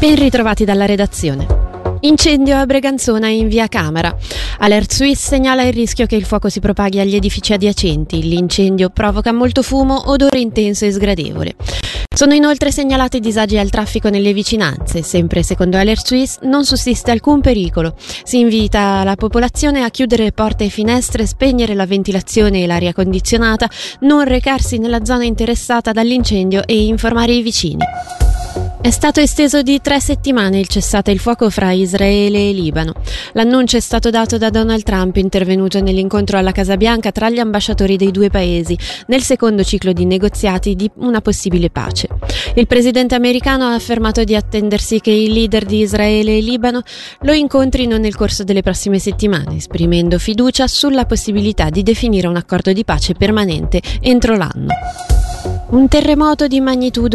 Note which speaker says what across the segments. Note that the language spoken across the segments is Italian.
Speaker 1: Ben ritrovati dalla redazione. Incendio a Breganzona in via Camera. Alert Suisse segnala il rischio che il fuoco si propaghi agli edifici adiacenti. L'incendio provoca molto fumo, odore intenso e sgradevole. Sono inoltre segnalati disagi al traffico nelle vicinanze. Sempre secondo Alert Suisse non sussiste alcun pericolo. Si invita la popolazione a chiudere porte e finestre, spegnere la ventilazione e l'aria condizionata, non recarsi nella zona interessata dall'incendio e informare i vicini. È stato esteso di 3 settimane il cessate il fuoco fra Israele e Libano. L'annuncio è stato dato da Donald Trump, intervenuto nell'incontro alla Casa Bianca tra gli ambasciatori dei due paesi, nel secondo ciclo di negoziati di una possibile pace. Il presidente americano ha affermato di attendersi che i leader di Israele e Libano lo incontrino nel corso delle prossime settimane, esprimendo fiducia sulla possibilità di definire un accordo di pace permanente entro l'anno. Un terremoto di magnitudo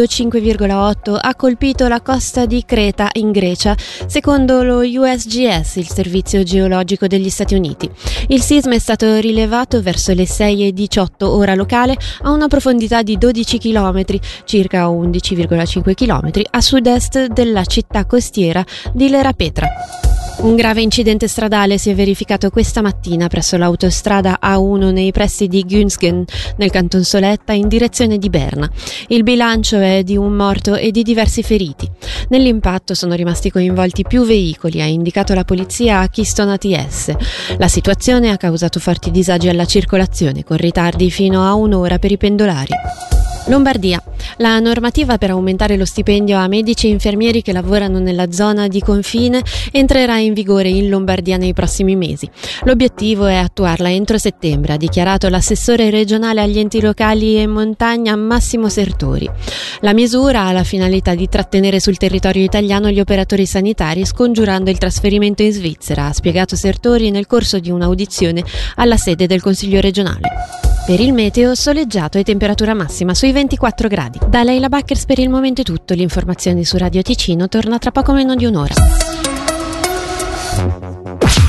Speaker 1: 5,8 ha colpito la costa di Creta in Grecia, secondo lo USGS, il servizio geologico degli Stati Uniti. Il sisma è stato rilevato verso le 6:18 ora locale a una profondità di 12 km, circa 11,5 km, a sud-est della città costiera di Lerapetra. Un grave incidente stradale si è verificato questa mattina presso l'autostrada A1 nei pressi di Günzgen, nel canton Soletta, in direzione di Berna. Il bilancio è di un morto e di diversi feriti. Nell'impatto sono rimasti coinvolti più veicoli, ha indicato la polizia a Keystone ATS. La situazione ha causato forti disagi alla circolazione, con ritardi fino a un'ora per i pendolari. Lombardia. La normativa per aumentare lo stipendio a medici e infermieri che lavorano nella zona di confine entrerà in vigore in Lombardia nei prossimi mesi. L'obiettivo è attuarla entro settembre, ha dichiarato l'assessore regionale agli enti locali e montagna Massimo Sertori. La misura ha la finalità di trattenere sul territorio italiano gli operatori sanitari, scongiurando il trasferimento in Svizzera, ha spiegato Sertori nel corso di un'audizione alla sede del Consiglio regionale. Per il meteo, soleggiato e temperatura massima sui 24 gradi. Da Leila Backers per il momento è tutto. L'informazione su Radio Ticino torna tra poco meno di un'ora.